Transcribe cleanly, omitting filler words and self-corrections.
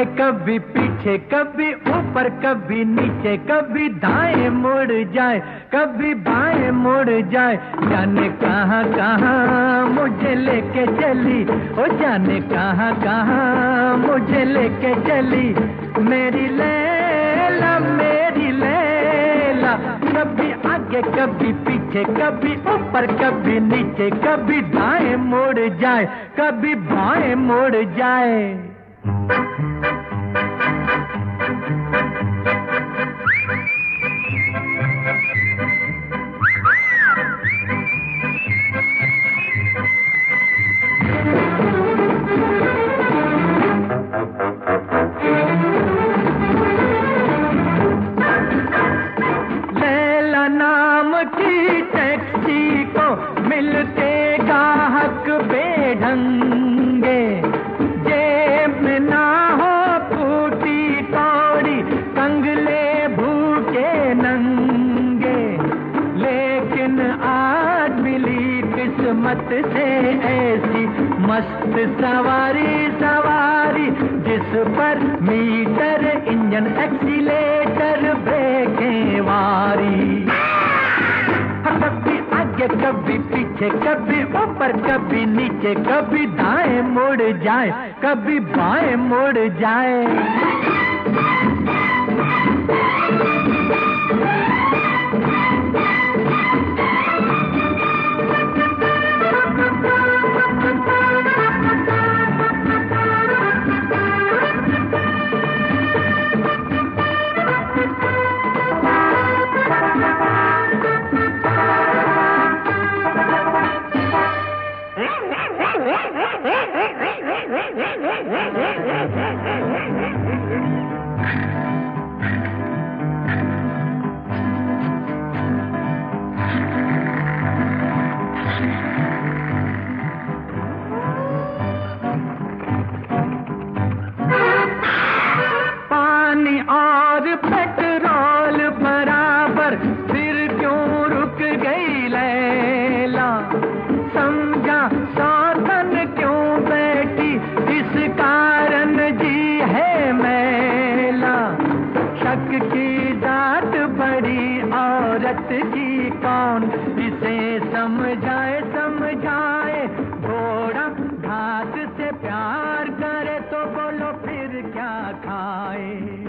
आगे कभी पीछे, कभी ऊपर कभी नीचे, कभी दाएं मुड़ जाए कभी बाएं मुड़ जाए। जाने कहाँ कहाँ मुझे लेके चली, ओ जाने कहाँ कहाँ मुझे लेके चली मेरी लैला, मेरी लैला। कभी आगे कभी पीछे, कभी ऊपर कभी नीचे, कभी दाएं मुड़ जाए कभी बाएं मुड़ जाए। लैला नाम की टैक्सी को मिलते गाहक बेढंगे, जेब में ना हो फूटी कौड़ी, कंगले भूखे नंगे। लेकिन आज मिली किस्मत से ऐसी मस्त सवारी, सवारी जिस पर मीटर इंजन एक्सीलेटर ब्रेकें वारी। कभी आगे कभी पीछे, कभी ऊपर कभी नीचे, कभी दाएं मुड़ जाए कभी बाएं मुड़ जाए। पानी और पेट्रोल बराबर, फिर क्यों रुक गई लैला? समझा साधन क्यों बैठी, इस कारण जी है मैला। शक की जात बड़ी औरत की कौन, इसे समझाए समझाए। घोड़ा घास से प्यार करे तो बोलो फिर क्या खाए।